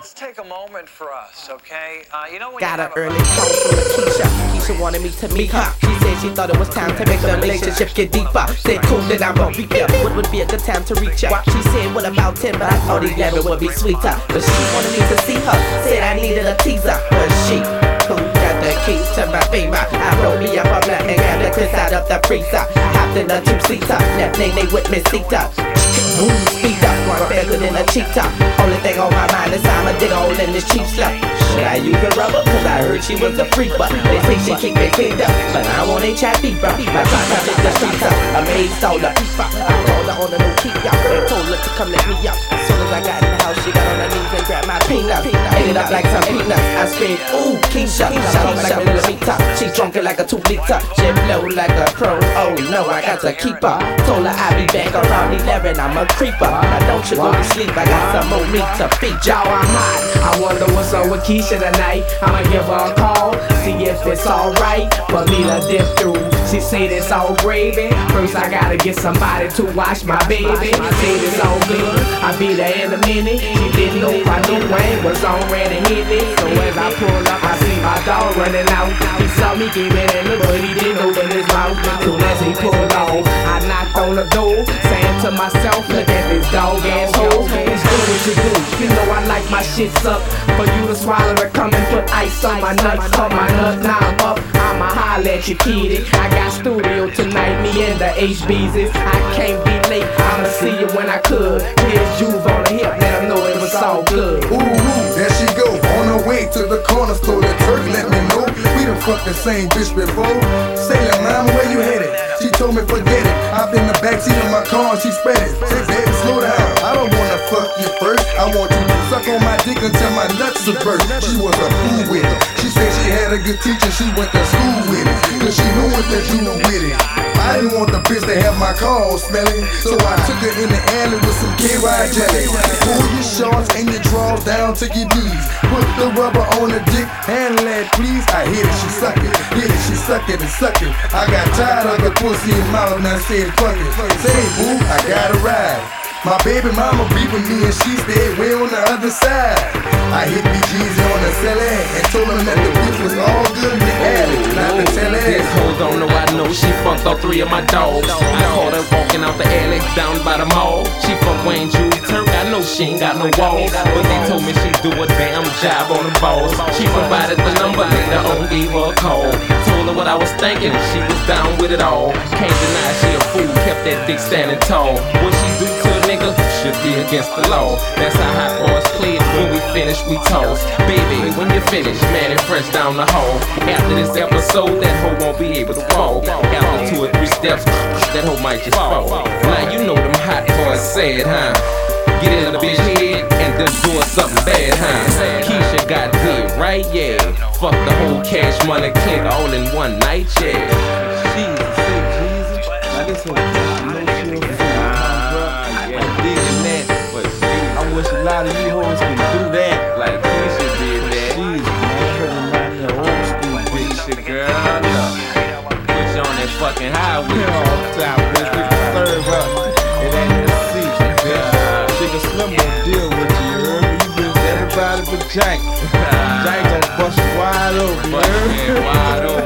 let's take a moment for us, okay? You know when got you an early call from Lakeisha. Keisha wanted me to meet her. She said she thought it was time to make the relationship get deeper. Said cool, then I'm gonna be here. What would be a good time to reach her? She said, what about 10? But I thought 11 would be sweeter. But she wanted me to see her. Said I needed a teaser. But she who got the keys to my beamer. I rolled me up a blunt and grabbed the Chris out of the freezer. Hopped in the two-seater, left Nene with Miss Sita. Boom, speed up, run faster than a cheetah. Only thing on my mind is I'm a dig hole in this cheap stuff. Should I use a rubber? Cause I heard she was a freak, but they say she keep it cleaned up. But I want a chat deeper. My time to lick the streets up. I made soda. I called her on the new keep out and told her to come let me up. As soon as I got in the house, she got on her knees and grabbed my peanut. Ate it up like some peanuts. I screamed, ooh, Keisha. Shot like a millimeter. She drunk it like a 2-liter. She blow like a pro. Oh no, I got to keep her. Told her I'll be back around 11. I'm a creeper. Now don't you go to sleep. I got some more meat to feed y'all. I'm hot. I wonder what's up with Keisha tonight. I'ma give her a call, see if it's alright for me to dip through. She said it's all gravy. First I gotta get somebody to watch my baby. I said it's all good, I'll be there in a minute. She didn't know if I knew Wayne was on ready to hit it. So as I pulled up, I see my dog running out. He saw me give it and look, but he didn't open his mouth. Soon as he pulled off, I knocked on the door, saying to myself, look at this dog asshole. It's do what you do. You know I like my shit sucked. For you to swallow or come and put ice on my nuts. Cut my nut, now I'm up, I'ma holler at you, kitty. I got studio tonight, me and the HBZs. I can't be late, I'ma see you when I could. Here's Juve on the hip, let them know it was all good. Ooh, there she go, on her way to the corner store. The Turk let me know we done fucked the same bitch before. Say, mama, where you headed? She told me forget it. Hop in the backseat of my car and she spread it. Say, baby, slow down, I don't wanna fuck you first. I want you to suck on my dick until my nuts are burst. She was a fool with it. She said she had a good teacher, she went to school with it. Cause she knew what to do with it. I didn't want the bitch to have my car all smelly, so I took her in the alley with some KY jelly. Pull your shorts and your drawers down to your knees. Put the rubber on the dick, handle that please. I hit it, she suck it, hit it, she suck it and suck it. I got tired of the pussy in mouth and I said fuck it. Say boo, I gotta ride. My baby mama beeping me and she stayed way on the other side. I hit BG's on the celly and told them that the bitch was all good in the alley, not the telly. This hoe don't know I know she fucked all 3 of my dogs. I caught her walking out the alley down by the mall. She fucked Wayne Juve Turk, I know she ain't got no walls, but they told me she do a damn job on the balls. She provided the number, later on gave her a call. Told her what I was thinking, she was down with it all. Can't deny she a fool, kept that dick standing tall. What she do to a nigga should be against the law. That's how hot boys play it. When we finish, we toss. Baby, when you finish, man, it fresh down the hall. After this episode, that hoe won't be able to walk. After 2 or 3 steps, that hoe might just fall. Now you know them hot boys said, huh? Get in the bitch head and then doing something bad, huh? Keisha got good, right? Yeah. Fuck the whole Cash Money clique all in one night, yeah. Jesus, say Jesus. I just want to I wish a lot of you hoes can do that like Keisha did that. Jesus, man, that remind me of old school bitch. Keisha, girl, look. Put you on that fucking highway. All the time, bitch, we can serve up. It ain't that seat, bitch. Chicken Slim gon' deal with you, you heard me? You bitch everybody but Jack. Jack gon' bust you wide open, you heard me? Wide open.